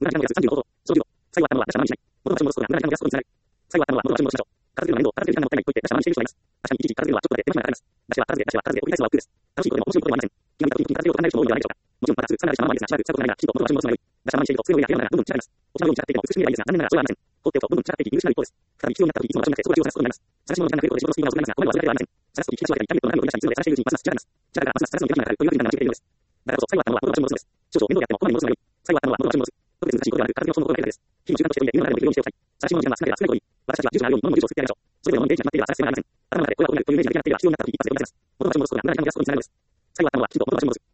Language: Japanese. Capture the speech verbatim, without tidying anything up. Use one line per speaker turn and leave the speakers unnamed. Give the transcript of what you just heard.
無駄な時間の約さんじゅうごほど。小じゅうご。最後あったのは、打者の満にしない。元の場所に戻すとが無駄な時間の約束につながる。最後あったのは、元の場所に戻しましょう。片付けるの面倒、片付ける時間がもったいないと言って打者の満にしている人がいます。確かに、いちいち片付けるのはちょっとだけ手間暇がかかります。出しは片付け、出しは片付け、折り返すのは億劫です。楽しいことでも面白いことでもありません。気が向いた時に片付けを考える人も多いのではないでしょうか。もちろん、またすぐ、さらなる者の前ですが、しばらくしたことがないが、きちんと元の場所に戻すのが良い。打者の満にしていると、机の上や部屋の中がどんどん散らかります。お茶のように散らかっていても美しく見えばいいですが、残念ながらそうではありません。放っておくとどんどん散らかっていき、見失う一方です。再び必要になった時、いつもの場所になって、そこが気を探すことになります。探し物の時間が増えることで仕事のスピードが遅くなりますが、これは忘れてはいけません。探す時、引き出しを開けたり、タブレットの中身を取り出したり、いつものやり方になるというわけではないのです。探すのに時間がかかるというわけでなく、力がますます探すのに時間がかかるというわけでなく、強い時間が長く読み時間が長いというようです。だからこそ、最後あったのは元の場所に戻すのです。少々面倒であってもこまめに戻すのが良い。最後あったのは元の場所に戻す。特別難しいことではなく、片付けをそのことを書いてあるです。日々の習慣としておいて、夢の中でもできるようにしておきたい。探し物の時間が少なければ少ないほどいい。私たちは住所があるように、物の住所を作ってやりましょう。それでも物のページに決まっていれば探す必要がありません。頭の中でこれはこうなるというイメージが出来上がっていれば、必要になった時、一発で思い出せます。元の場所に戻すことが無駄な時間を安くすることにつながるのです。最後あったのは、きちんと元の場所に戻す。